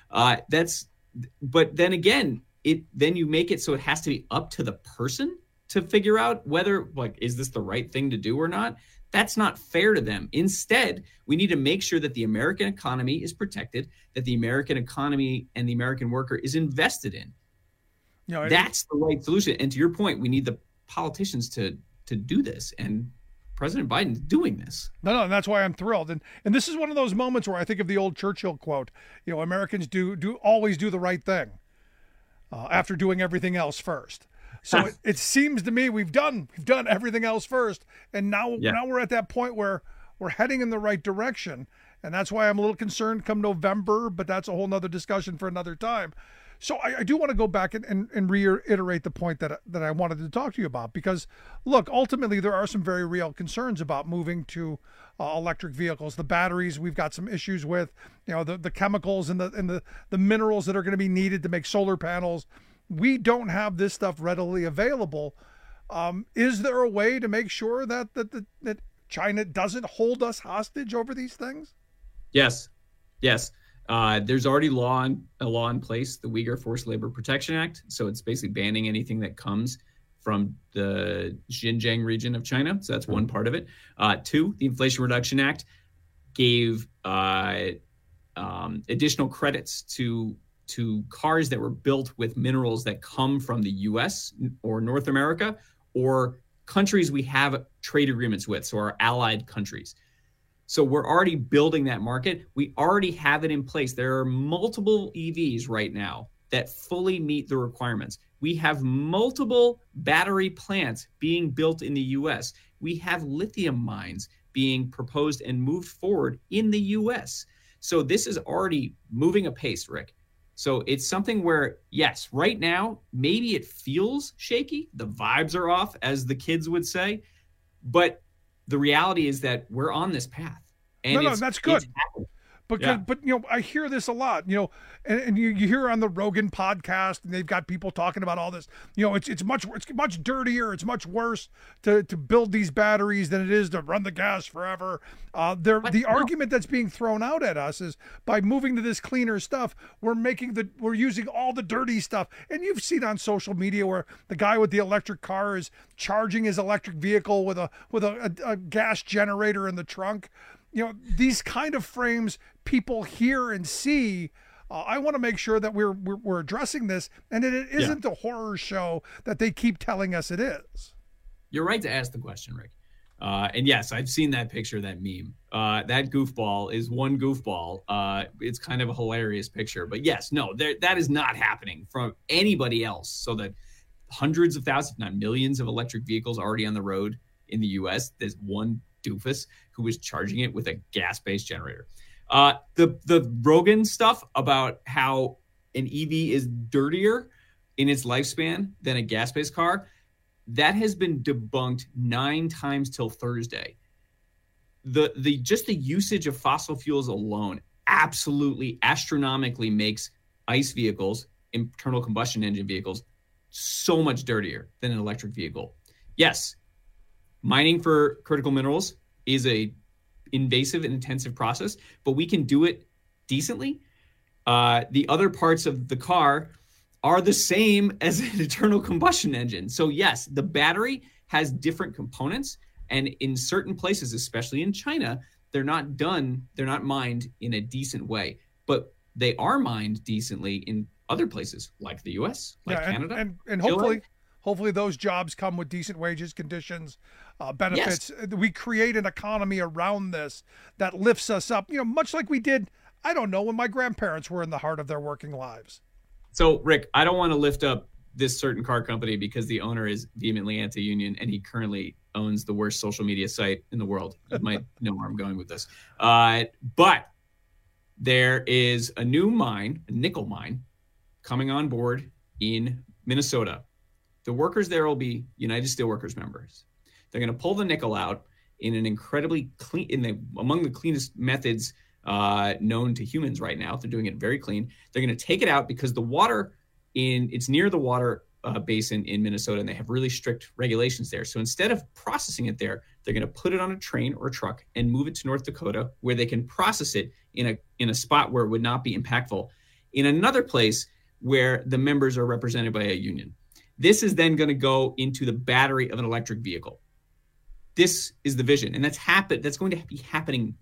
But then again, then you make it so it has to be up to the person to figure out whether, is this the right thing to do or not? That's not fair to them. Instead, we need to make sure that the American economy is protected, that the American economy and the American worker is invested in. That's the right solution. And to your point, we need the politicians to do this. And President Biden's doing this. No, and that's why I'm thrilled. And this is one of those moments where I think of the old Churchill quote, Americans do always do the right thing after doing everything else first. So it seems to me we've done everything else first. And now we're at that point where we're heading in the right direction. And that's why I'm a little concerned come November, but that's a whole nother discussion for another time. So I do want to go back and reiterate the point that I wanted to talk to you about, because look, ultimately there are some very real concerns about moving to electric vehicles. The batteries we've got some issues with, the chemicals and the minerals that are going to be needed to make solar panels. We don't have this stuff readily available. Is there a way to make sure that China doesn't hold us hostage over these things? Yes. There's already a law in place, the Uyghur Forced Labor Protection Act. So it's basically banning anything that comes from the Xinjiang region of China. So that's one part of it. Two, the Inflation Reduction Act gave additional credits to cars that were built with minerals that come from the U.S. or North America or countries we have trade agreements with, so our allied countries. So we're already building that market. We already have it in place. There are multiple EVs right now that fully meet the requirements. We have multiple battery plants being built in the U.S. We have lithium mines being proposed and moved forward in the U.S. So this is already moving apace, Rick. So it's something where, yes, right now, maybe it feels shaky. The vibes are off, as the kids would say. But the reality is that we're on this path. And no, that's good. But I hear this a lot, and you hear on the Rogan podcast, and they've got people talking about all this. It's much dirtier, it's much worse to build these batteries than it is to run the gas forever. The argument that's being thrown out at us is by moving to this cleaner stuff, we're using all the dirty stuff. And you've seen on social media where the guy with the electric car is charging his electric vehicle with a gas generator in the trunk. These kind of frames people hear and see. I want to make sure that we're addressing this, and that it isn't the horror show that they keep telling us it is. You're right to ask the question, Rick. And yes, I've seen that picture, that meme. That goofball is one goofball. It's kind of a hilarious picture. But yes, no, that is not happening from anybody else. So that hundreds of thousands, if not millions of electric vehicles already on the road in the U.S., there's one doofus who was charging it with a gas-based generator. The Rogan stuff about how an EV is dirtier in its lifespan than a gas-based car, that has been debunked 9 times till Thursday. Just the usage of fossil fuels alone absolutely astronomically makes ICE vehicles, internal combustion engine vehicles, so much dirtier than an electric vehicle. Yes, mining for critical minerals is a invasive and intensive process, but we can do it decently. The other parts of the car are the same as an internal combustion engine. So yes, the battery has different components, and in certain places, especially in China, they're not mined in a decent way, but they are mined decently in other places like the US, like Canada. And hopefully those jobs come with decent wages, conditions, benefits. Yes. We create an economy around this that lifts us up, much like we did, I don't know, when my grandparents were in the heart of their working lives. So, Rick, I don't want to lift up this certain car company because the owner is vehemently anti-union and he currently owns the worst social media site in the world. You might know where I'm going with this. But there is a new mine, a nickel mine, coming on board in Minnesota. The workers there will be United Steelworkers members. They're going to pull the nickel out in an incredibly clean, among the cleanest methods known to humans right now. They're doing it very clean. They're going to take it out because it's near the water basin in Minnesota, and they have really strict regulations there. So instead of processing it there, they're going to put it on a train or a truck and move it to North Dakota, where they can process it in a spot where it would not be impactful, in another place where the members are represented by a union. This is then going to go into the battery of an electric vehicle. This is the vision, and that's going to be happening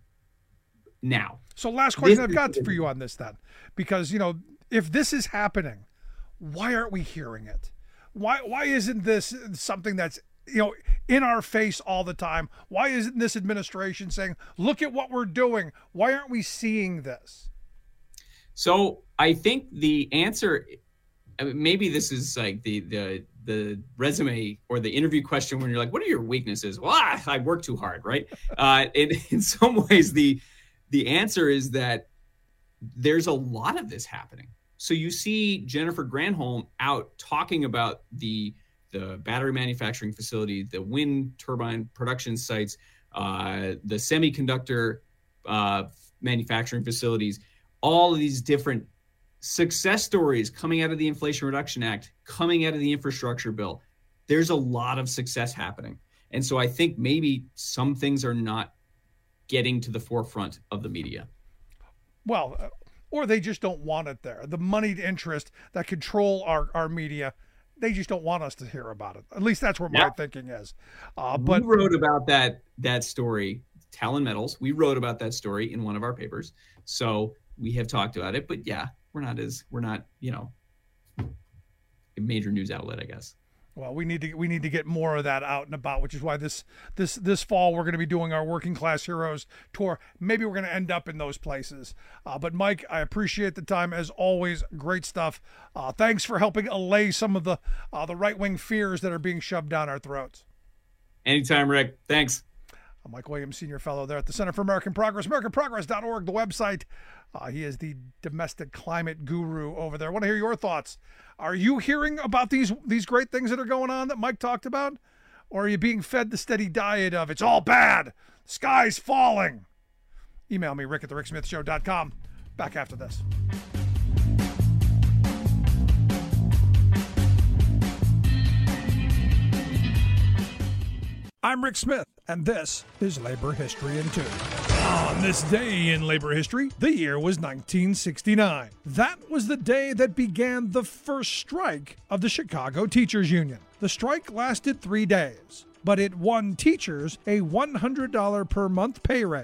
now. So last question I've got for you on this then, because, if this is happening, why aren't we hearing it? Why isn't this something that's, in our face all the time? Why isn't this administration saying, look at what we're doing? Why aren't we seeing this? So I think the answer, maybe this is like the resume or the interview question when you're like, what are your weaknesses? Well, I work too hard, right? In some ways, the answer is that there's a lot of this happening. So you see Jennifer Granholm out talking about the battery manufacturing facility, the wind turbine production sites, the semiconductor manufacturing facilities, all of these different success stories coming out of the Inflation Reduction Act, coming out of the infrastructure bill. There's a lot of success happening. And so I think maybe some things are not getting to the forefront of the media. Well, or they just don't want it there. The moneyed interest that control our media, they just don't want us to hear about it. At least that's where my thinking is. But we wrote about that story, Talon Metals. We wrote about that story in one of our papers. So we have talked about it, but yeah, we're not a major news outlet, I guess. Well, we need to get more of that out and about, which is why this fall we're going to be doing our Working Class Heroes tour. Maybe we're going to end up in those places. But Mike, I appreciate the time as always. Great stuff. Thanks for helping allay some of the right-wing fears that are being shoved down our throats. Anytime, Rick. Thanks. I'm Mike Williams, Senior Fellow there at the Center for American Progress, AmericanProgress.org, the website. He is the domestic climate guru over there. I want to hear your thoughts. Are you hearing about these great things that are going on that Mike talked about? Or are you being fed the steady diet of, it's all bad, sky's falling? Email me, rick@thericksmithshow.com. Back after this. I'm Rick Smith, and this is Labor History in 2. On this day in labor history, the year was 1969. That was the day that began the first strike of the Chicago Teachers Union. The strike lasted 3 days, but it won teachers a $100 per month pay raise.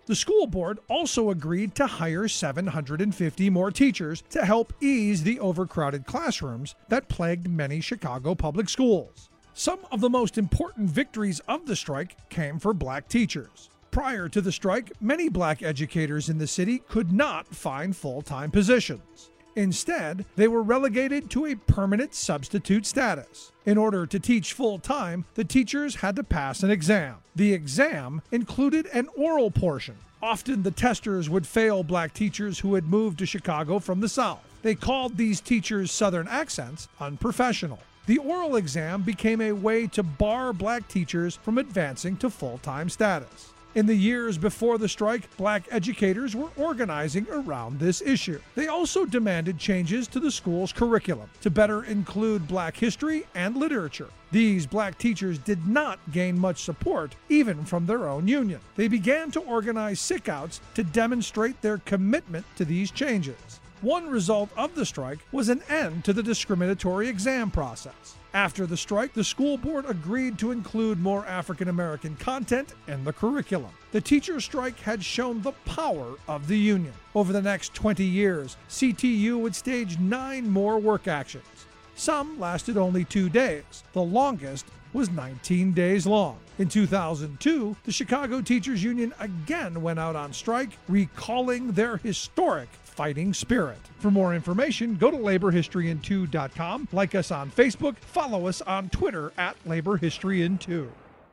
The school board also agreed to hire 750 more teachers to help ease the overcrowded classrooms that plagued many Chicago public schools. Some of the most important victories of the strike came for black teachers. Prior to the strike, many black educators in the city could not find full-time positions. Instead, they were relegated to a permanent substitute status. In order to teach full-time, the teachers had to pass an exam. The exam included an oral portion. Often the testers would fail black teachers who had moved to Chicago from the South. They called these teachers' Southern accents unprofessional. The oral exam became a way to bar black teachers from advancing to full-time status. In the years before the strike, black educators were organizing around this issue. They also demanded changes to the school's curriculum to better include black history and literature. These black teachers did not gain much support, even from their own union. They began to organize sickouts to demonstrate their commitment to these changes. One result of the strike was an end to the discriminatory exam process. After the strike, the school board agreed to include more African American content in the curriculum. The teacher strike had shown the power of the union. Over the next 20 years, CTU would stage 9 more work actions. Some lasted only 2 days. The longest was 19 days long. In 2002, the Chicago Teachers Union again went out on strike, recalling their historic fighting spirit. For more information, go to laborhistoryin2.com, like us on Facebook, follow us on Twitter at laborhistoryin2.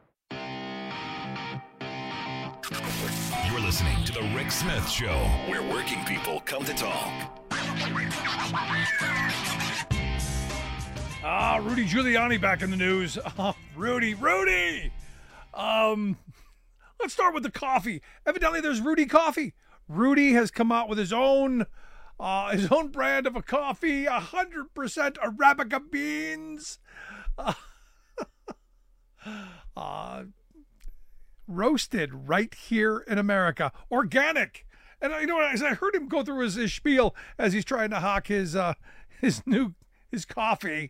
You're listening to The Rick Smith Show, where working people come to talk. Rudy Giuliani back in the news. Rudy! Let's start with the coffee. Evidently, there's Rudy Coffee. Rudy has come out with his own brand of a coffee, 100% Arabica beans, roasted right here in America, organic. And you know what? As I heard him go through his spiel as he's trying to hawk his coffee,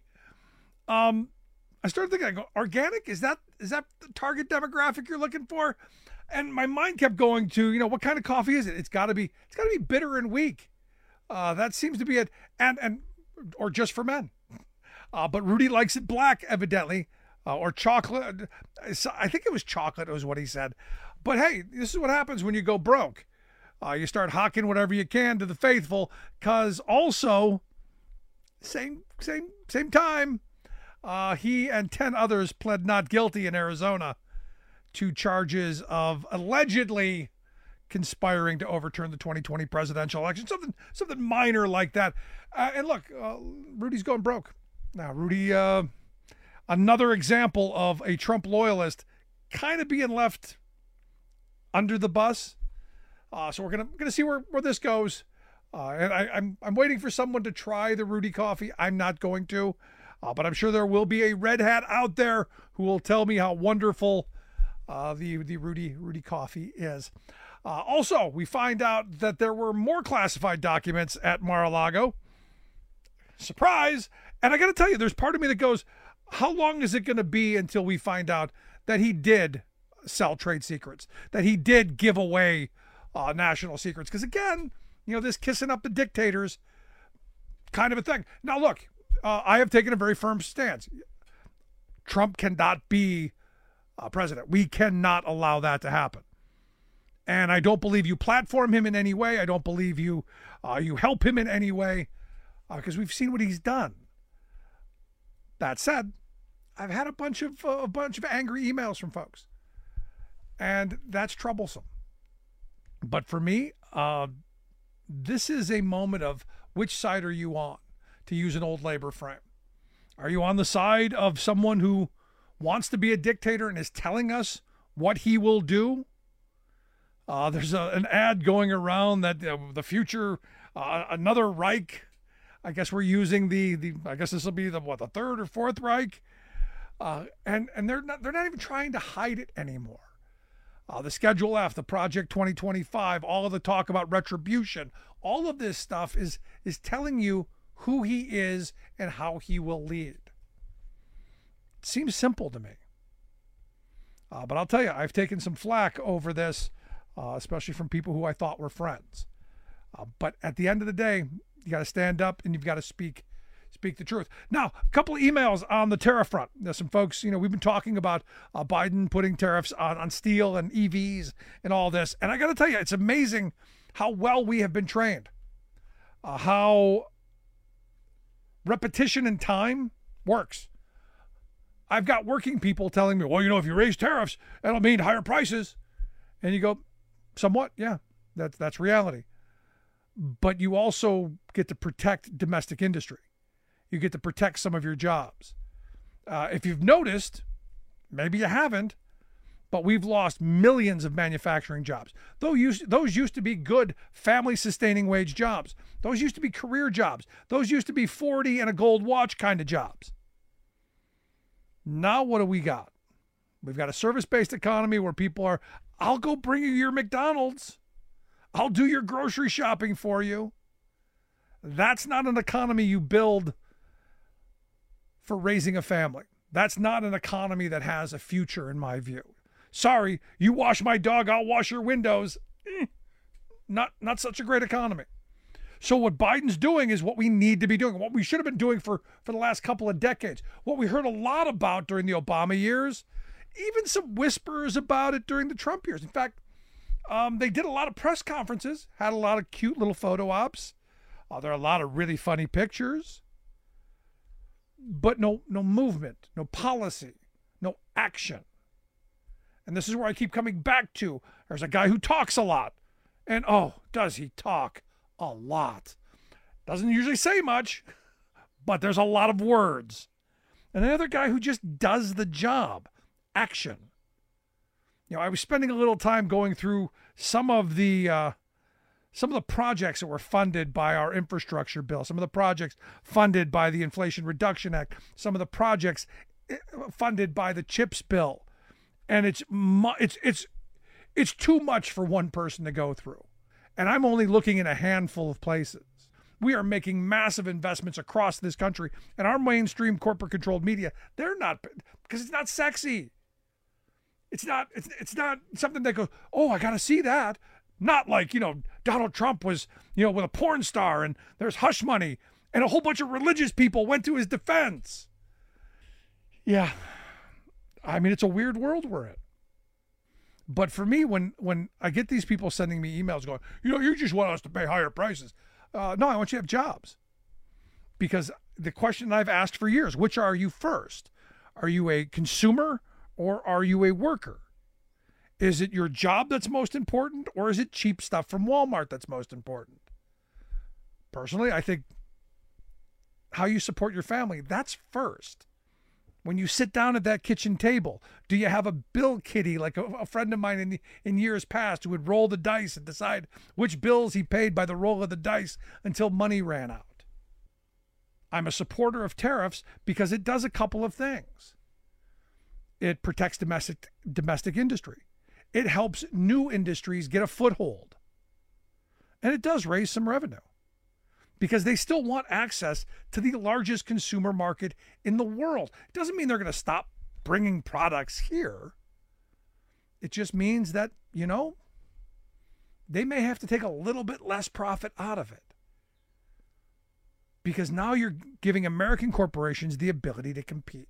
I started thinking, I go, organic? Is that the target demographic you're looking for? And my mind kept going to, what kind of coffee is it? It's got to be bitter and weak. That seems to be it, or just for men. But Rudy likes it black, evidently, or chocolate. I think it was chocolate, was what he said. But hey, this is what happens when you go broke. You start hawking whatever you can to the faithful, because also, same time, he and 10 others pled not guilty in Arizona to charges of allegedly conspiring to overturn the 2020 presidential election, something minor like that. And look, Rudy's going broke. Now, Rudy, another example of a Trump loyalist kind of being left under the bus. So we're gonna see where this goes. And I'm waiting for someone to try the Rudy coffee. I'm not going to, but I'm sure there will be a red hat out there who will tell me how wonderful the Rudy coffee is. Also, we find out that there were more classified documents at Mar-a-Lago. Surprise! And I got to tell you, there's part of me that goes, how long is it going to be until we find out that he did sell trade secrets, that he did give away national secrets? Because again, this kissing up the dictators kind of a thing. Now, look, I have taken a very firm stance. Trump cannot be president. We cannot allow that to happen. And I don't believe you platform him in any way. I don't believe you help him in any way, because we've seen what he's done. That said, I've had a bunch of angry emails from folks, and that's troublesome. But for me, this is a moment of which side are you on, to use an old labor frame. Are you on the side of someone who wants to be a dictator and is telling us what he will do? There's an ad going around that the future, another Reich. I guess we're using I guess this will be the third or fourth Reich, and they're not even trying to hide it anymore. The Schedule F, the Project 2025, all of the talk about retribution, all of this stuff is telling you who he is and how he will lead. It seems simple to me. But I'll tell you, I've taken some flack over this especially from people who I thought were friends. But at the end of the day, you got to stand up and you've got to speak the truth. Now, a couple of emails on the tariff front. There's some folks, we've been talking about Biden putting tariffs on steel and EVs and all this. And I got to tell you, it's amazing how well we have been trained, how repetition and time works. I've got working people telling me, well, if you raise tariffs, that'll mean higher prices. And you go, somewhat, yeah, that's reality. But you also get to protect domestic industry. You get to protect some of your jobs. If you've noticed, maybe you haven't, but we've lost millions of manufacturing jobs. Those used to be good family-sustaining wage jobs. Those used to be career jobs. Those used to be 40 and a gold watch kind of jobs. Now what do we got? We've got a service-based economy where people are, I'll go bring you your McDonald's. I'll do your grocery shopping for you. That's not an economy you build for raising a family. That's not an economy that has a future, in my view. Sorry, you wash my dog, I'll wash your windows. Not such a great economy. So what Biden's doing is what we need to be doing, what we should have been doing for the last couple of decades. What we heard a lot about during the Obama years, even some whispers about it during the Trump years. In fact, they did a lot of press conferences, had a lot of cute little photo ops. There are a lot of really funny pictures. But no movement, no policy, no action. And this is where I keep coming back to. There's a guy who talks a lot. And does he talk a lot? Doesn't usually say much, but there's a lot of words. And another guy who just does the job, action. I was spending a little time going through some of the projects that were funded by our infrastructure bill, some of the projects funded by the Inflation Reduction Act, some of the projects funded by the CHIPS bill. And it's too much for one person to go through. And I'm only looking in a handful of places. We are making massive investments across this country, and our mainstream corporate controlled media, they're not, because it's not sexy. It's not something that goes, I got to see that. Not like, Donald Trump was, with a porn star and there's hush money and a whole bunch of religious people went to his defense. Yeah. I mean, it's a weird world we're in. But for me, when I get these people sending me emails going, you just want us to pay higher prices. No, I want you to have jobs. Because the question I've asked for years, which are you first? Are you a consumer or are you a worker? Is it your job that's most important, or is it cheap stuff from Walmart that's most important? Personally, I think how you support your family, that's first. When you sit down at that kitchen table, do you have a bill kitty like a friend of mine in years past who would roll the dice and decide which bills he paid by the roll of the dice until money ran out? I'm a supporter of tariffs because it does a couple of things. It protects domestic industry. It helps new industries get a foothold. And it does raise some revenue because they still want access to the largest consumer market in the world. It doesn't mean they're going to stop bringing products here. It just means that, they may have to take a little bit less profit out of it. Because now you're giving American corporations the ability to compete.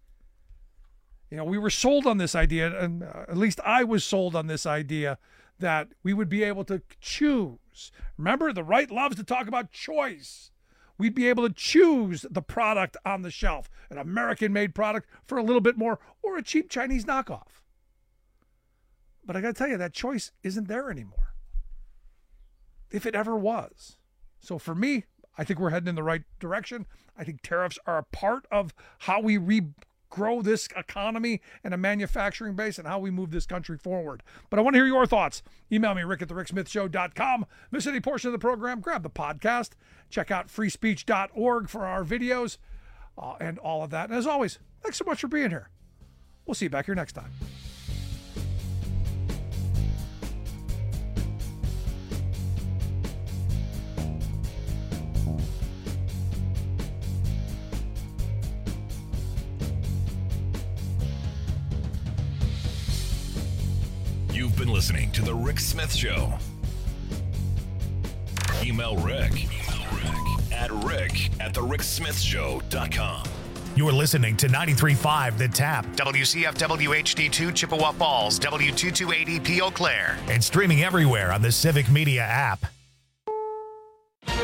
We were sold on this idea, and at least I was sold on this idea that we would be able to choose. Remember, the right loves to talk about choice. We'd be able to choose the product on the shelf, an American-made product for a little bit more, or a cheap Chinese knockoff. But I got to tell you, that choice isn't there anymore, if it ever was. So for me, I think we're heading in the right direction. I think tariffs are a part of how we grow this economy and a manufacturing base and how we move this country forward. But I want to hear your thoughts. Email me, rick@thericksmithshow.com. Miss any portion of the program, grab the podcast. Check out freespeech.org for our videos and all of that. And as always, thanks so much for being here. We'll see you back here next time. You've been listening to The Rick Smith Show. Email Rick at rick@thericksmithshow.com. You're listening to 93.5 The Tap, WCFW HD2 Chippewa Falls, W228EP Eau Claire, and streaming everywhere on the Civic Media app.